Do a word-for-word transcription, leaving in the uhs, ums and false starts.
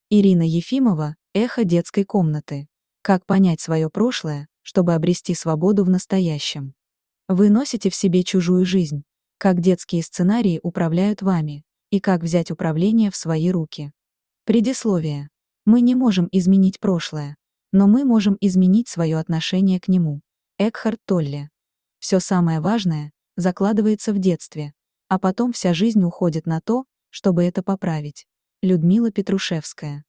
Ирина Ефимова, «Эхо детской комнаты». Как понять свое прошлое, чтобы обрести свободу в настоящем? Вы носите в себе чужую жизнь. Как детские сценарии управляют вами, и как взять управление в свои руки. Предисловие. Мы не можем изменить прошлое, но мы можем изменить свое отношение к нему. Экхарт Толле. Все самое важное закладывается в детстве, а потом вся жизнь уходит на то, чтобы это поправить. Людмила Петрушевская.